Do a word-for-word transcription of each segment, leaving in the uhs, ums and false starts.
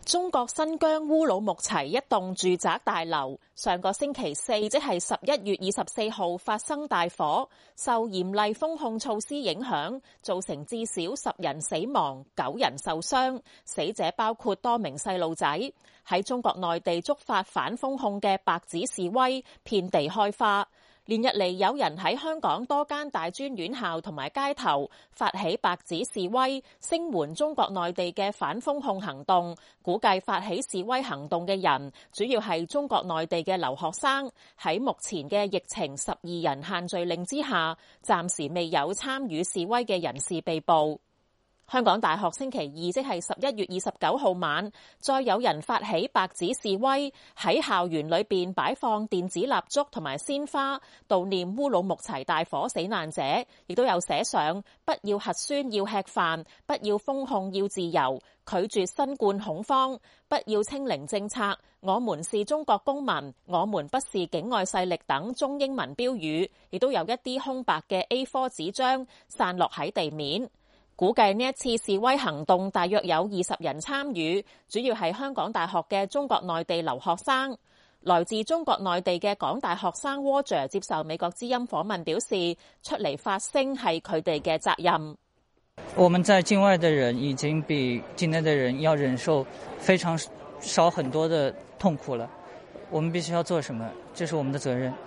中國新疆烏魯木齊一棟住宅大樓上個星期四，即係十一月二十四號發生大火，受嚴厲封控措施影響，造成至少十人死亡、九人受傷，死者包括多名細路仔。喺中國內地觸發反封控嘅白紙示威遍地開花。連日嚟有人喺香港多間大專院校同埋街頭發起白紙示威，聲援中國內地嘅反封控行動。估計發起示威行動嘅人主要係中國內地嘅留學生。喺目前嘅疫情十二人限聚令之下，暫時未有參與示威嘅人士被捕。香港大學星期二即係十一月二十九號晚，再有人發起白紙示威，喺校園裏邊擺放電子蠟燭同埋鮮花，悼念烏魯木齊大火死難者，亦都有寫上不要核酸要吃飯，不要封控要自由，拒絕新冠恐慌，不要清零政策，我們是中國公民，我們不是境外勢力等中英文標語，亦都有一啲空白嘅 A 四 紙張散落喺地面。估計呢一次示威行動大約有二十人參與，主要係香港大學嘅中國內地留學生。來自中國內地嘅港大學生 Roger 接受美國之音訪問表示，出嚟發聲係佢哋嘅責任。 我們在境外的人已經比境內的人要忍受非常少很多的痛苦了，我們必須要做什麼，這是我們的責任。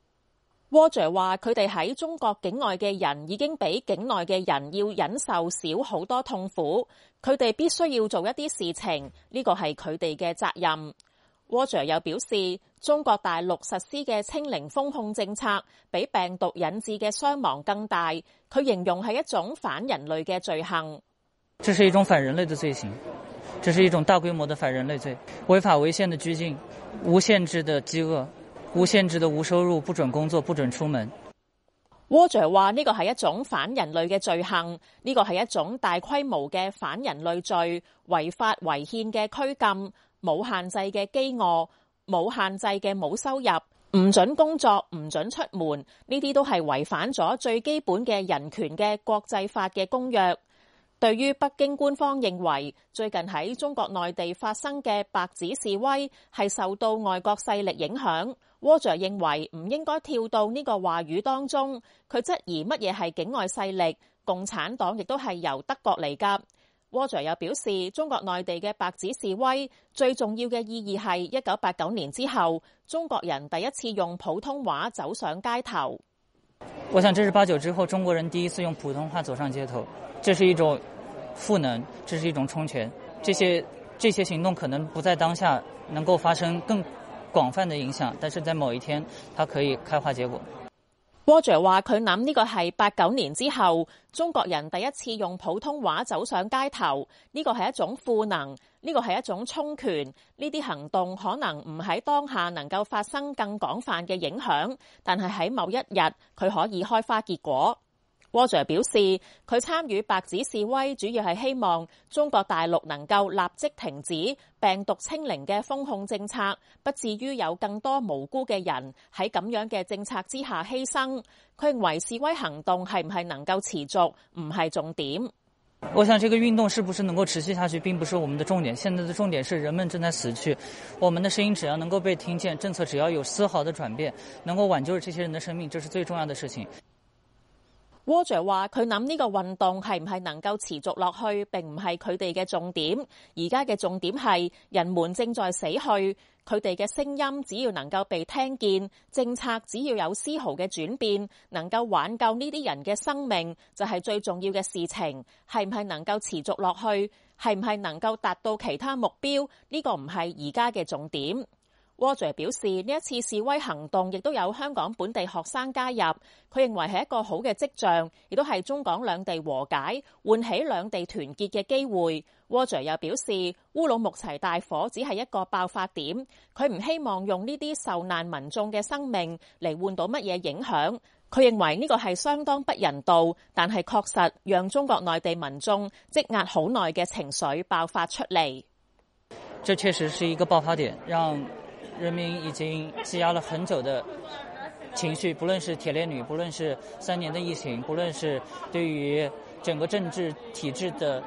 Roger 話：佢哋喺中國境外嘅人已經比境內嘅人要忍受少好多痛苦，佢哋必須要做一啲事情，呢個係佢哋嘅責任。Roger 又表示，中國大陸實施嘅清零封控政策比病毒引致嘅傷亡更大，佢形容係一種反人類嘅罪行。 這是一種反人類的罪行，這是一種大規模的反人類罪，違法違憲的拘禁，無限制的飢餓，無限制的無收入，不准工作，不准出門。 Roger 話呢個係一種反人類嘅罪行，呢個係一種大規模嘅反人類罪，違法違憲嘅拘禁，冇限制嘅飢餓，冇限制嘅冇收入，唔准工作，唔准出門，呢啲都係違反咗最基本嘅人權嘅國際法嘅公約。對於北京官方認為最近喺中國內地發生嘅白紙示威係受到外國勢力影響，Roger 認為唔應該跳到呢個話語當中。佢質疑乜嘢係境外勢力，共產黨亦都係由德國嚟㗎。Roger 又表示，中國內地嘅白紙示威最重要嘅意義係一九八九年之後，中國人第一次用普通話走上街頭。 我想這是八九之後中國人第一次用普通話走上街頭，這是一種賦能，這是一種充權。這些這些行動可能不在當下能夠發生更廣泛的影響，但是在某一天它可以開花結果。 Roger 話佢諗呢個係八九年之後中國人第一次用普通話走上街頭，呢個係一種賦能，呢個係一種充權，呢啲行動可能唔喺當下能夠發生更廣泛嘅影響，但係喺某一日佢可以開花結果。Roger 表示，佢參與白紙示威主要係希望中國大陸能夠立即停止病毒清零嘅封控政策，不至於有更多無辜嘅人喺咁樣嘅政策之下犧牲。佢認為示威行動係唔係能夠持續唔係重點。 我想這個運動是不是能夠持續下去並不是我們的重點，現在的重點是人們正在死去，我們的聲音只要能夠被聽見，政策只要有絲毫的轉變，能夠挽救這些人的生命，這是最重要的事情。 Roger 話佢諗呢個運動係唔係能夠持續落去並唔係佢哋嘅重點，而家嘅重點係人們正在死去，佢哋嘅聲音只要能夠被聽見，政策只要有絲毫嘅轉變，能夠挽救呢啲人嘅生命就係最重要嘅事情。係唔係能夠持續落去，係唔係能夠達到其他目標，呢個唔係而家嘅重點。Roger 表示，呢一次示威行動亦都有香港本地學生加入，佢認為係一個好嘅跡象，亦都係中港兩地和解、喚起兩地團結嘅機會。Roger 又表示，烏魯木齊大火只係一個爆發點，佢唔希望用呢啲受難民眾嘅生命嚟換到乜嘢影響。佢認為呢個係相當不人道，但係確實讓中國內地民眾積壓好耐嘅情緒爆發出嚟。 這確實是一個爆發點，讓人民已經積壓了很久的情緒，不論是鐵鏈女，不論是三年的疫情，不論是對於整個政治體制的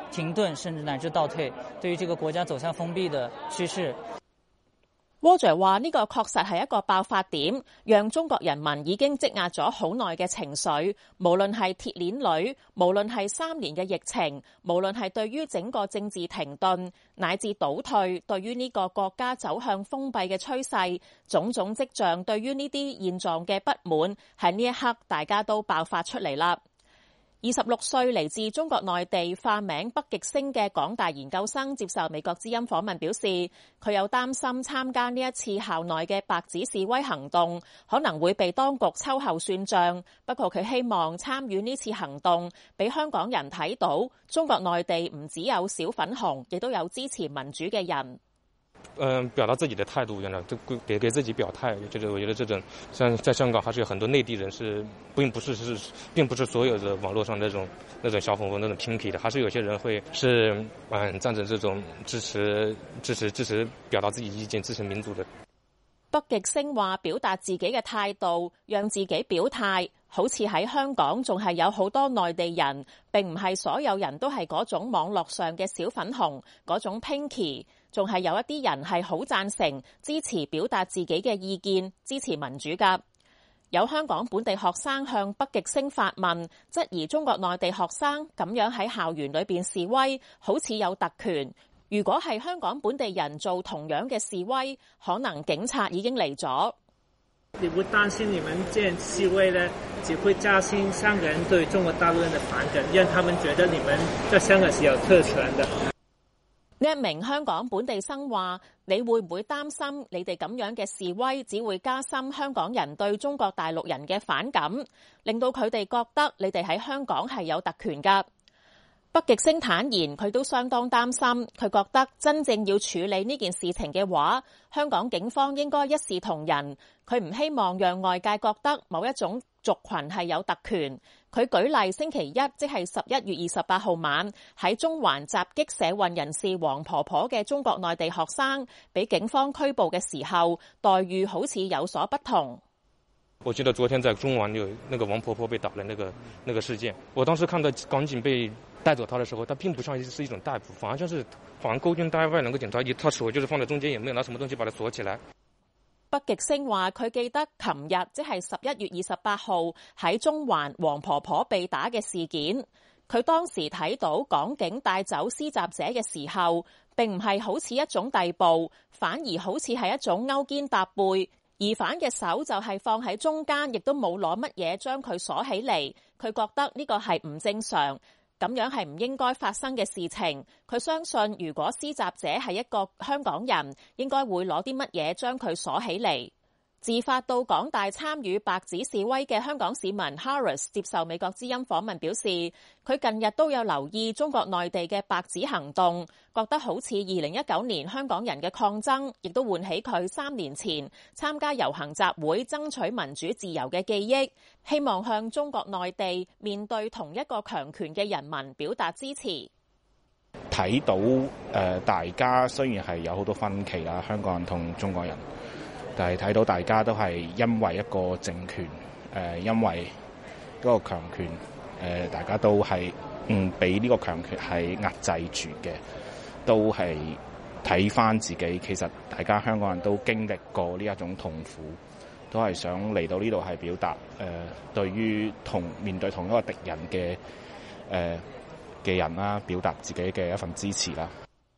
停頓，甚至乃至倒退，對於這個國家走向封閉的趨勢。 沃傑話呢個確實係一個爆發點，讓中國人民已經積壓咗好耐嘅情緒，無論係鐵鏈女，無論係三年嘅疫情，無論係對於整個政治停頓乃至倒退，對於呢個國家走向封閉嘅趨勢，種種跡象對於呢啲現狀嘅不滿，喺呢一刻大家都爆發出嚟啦。二十六歲嚟自中國內地化名北極星嘅港大研究生接受美國之音訪問表示，佢有擔心參加呢一次校內嘅白紙示威行動可能會被當局秋後算賬，不過佢希望參與呢次行動俾香港人睇到中國內地唔只有小粉紅，亦都有支持民主嘅人。 嗯，表達自己的態度，原來就給給自己表態。就是我覺得這種，像在香港還是有很多內地人是，並不是是，並不是所有的網絡上那種那種小粉紅那種拼皮的，還是有些人會是嗯站着這種支持支持支持表達自己意見、支持民主的。 北極星話表達自己嘅態度，讓自己表態，好似喺香港仲係有好多內地人，並唔係所有人都係嗰種網絡上嘅小粉紅嗰種 pinky， 仲係有一啲人係好贊成支持表達自己嘅意見，支持民主㗎。有香港本地學生向北極星發問，質疑中國內地學生咁樣喺校園裏邊示威，好似有特權。如果係香港本地人做同樣嘅示威，可能警察已經嚟咗。 你不擔心你們這樣示威呢，只會加深香港人對中國大陸人的反感，讓他們覺得你們在香港是有特權的。 呢一名香港本地生話：你會唔會擔心你哋咁樣嘅示威，只會加深香港人對中國大陸人嘅反感，令到佢哋覺得你哋喺香港係有特權㗎？北極星坦言，佢都相當擔心。佢覺得真正要處理呢件事情嘅話，香港警方應該一視同仁。佢唔希望讓外界覺得某一種族群係有特權。佢舉例，星期一即係十一月二十八號晚喺中環襲擊社運人士黃婆婆嘅中國內地學生，俾警方拘捕嘅時候，待遇好似有所不同。 我記得昨天在中環有那個王婆婆被打的那個那個事件，我當時看到港警被帶走她的時候，她並不像是一種逮捕，反而像是好像勾肩帶外兩個警察，一她手就是放在中間，也沒有拿什麼東西把它鎖起來。 北極星話佢記得琴日即係十一月二十八號喺中環黃婆婆被打嘅事件，佢當時睇到港警帶走施襲者嘅時候，並唔係好似一種逮捕，反而好似係一種勾肩搭背。疑犯嘅手就係放喺中間，亦都冇攞乜嘢將佢鎖起嚟。佢覺得呢個係唔正常，咁樣係唔應該發生嘅事情。佢相信如果施襲者係一個香港人，應該會攞啲乜嘢將佢鎖起嚟。自發到港大參與白紙示威嘅香港市民 Harris 接受美國之音訪問表示，佢近日都有留意中國內地嘅白紙行動，覺得好似二零一九年香港人嘅抗爭，亦都喚起佢三年前參加遊行集會爭取民主自由嘅記憶，希望向中國內地面對同一個強權嘅人民表達支持。 睇到誒、呃，大家雖然係有好多分歧啦，香港人同中國人。但係睇到大家都係因為一個政權，誒、呃，因為嗰個強權，誒、呃，大家都係唔俾呢個強權係壓制住嘅，都係睇返自己。其實大家香港人都經歷過呢一種痛苦，都係想嚟到呢度係表達，誒、呃，對於同面對同一個敵人嘅，誒、呃、嘅人啦，表達自己嘅一份支持啦。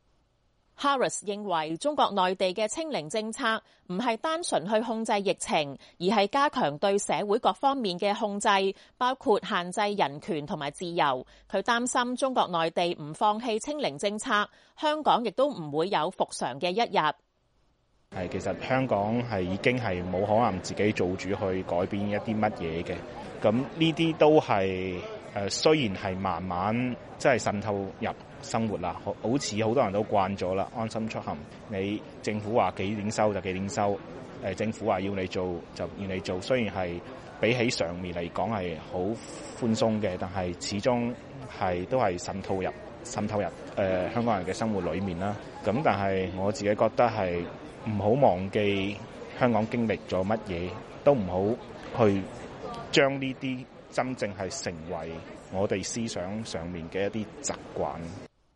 Harris 認為中國內地嘅清零政策唔係單純去控制疫情，而係加強對社會各方面嘅控制，包括限制人權同埋自由。佢擔心中國內地唔放棄清零政策，香港亦都唔會有復常嘅一日。 係，其實香港係已經係冇可能自己做主去改變一啲乜嘢嘅。咁呢啲都係誒，雖然係慢慢即係滲透入生活啦，好似好多人都慣咗啦，安心出行。你政府話幾點收就幾點收，誒政府話要你做就要你做。雖然係比起上面嚟講係好寬鬆嘅，但係始終係都係滲透入滲透入誒、呃、香港人嘅生活裏面啦。咁但係我自己覺得係唔好忘記香港經歷咗乜嘢，都唔好去將呢啲真正係成為我哋思想上面嘅一啲習慣。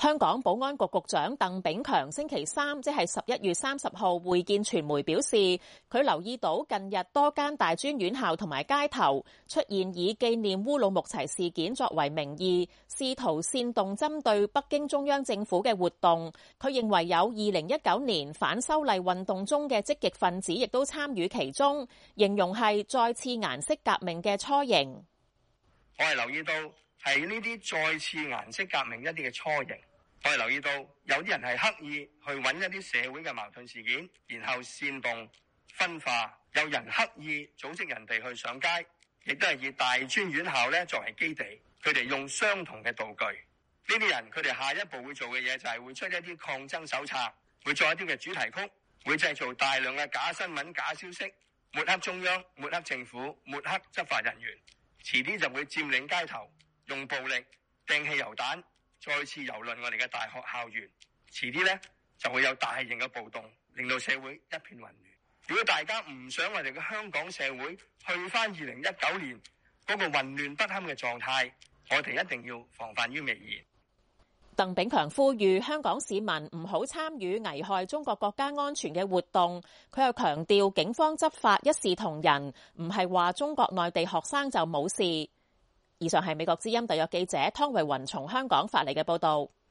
香港保安局局長鄧炳強星期三，即係十一月三十號會見傳媒表示，佢留意到近日多間大專院校同埋街頭出現以紀念烏魯木齊事件作為名義，試圖煽動針對北京中央政府嘅活動。佢認為有二零一九年反修例運動中嘅積極分子亦都參與其中，形容係再次顏色革命嘅雛形。 我係留意到係呢啲再次顏色革命一啲嘅雛形。我係留意到有啲人係刻意去揾一啲社會嘅矛盾事件，然後煽動分化；有人刻意組織人哋去上街，亦都係以大專院校咧作為基地，佢哋用相同嘅道具。呢啲人佢哋下一步會做嘅嘢就係會出一啲抗爭手冊，會做一啲嘅主題曲，會製造大量嘅假新聞、假消息，抹黑中央、抹黑政府、抹黑執法人員。遲啲就會佔領街頭，用暴力掟汽油彈，再次蹂躪我哋嘅大學校園。遲啲呢就會有大型嘅暴動，令到社會一片混亂。如果大家唔想我哋嘅香港社會去返二零一九年嗰個混亂不堪嘅狀態，我哋一定要防範於未然。 鄧炳強呼籲香港市民唔好參與危害中國國家安全嘅活動。佢又強調警方執法一視同仁，唔係話中國內地學生就冇事。以上係美國之音特約記者湯慧雲從香港發嚟嘅報道。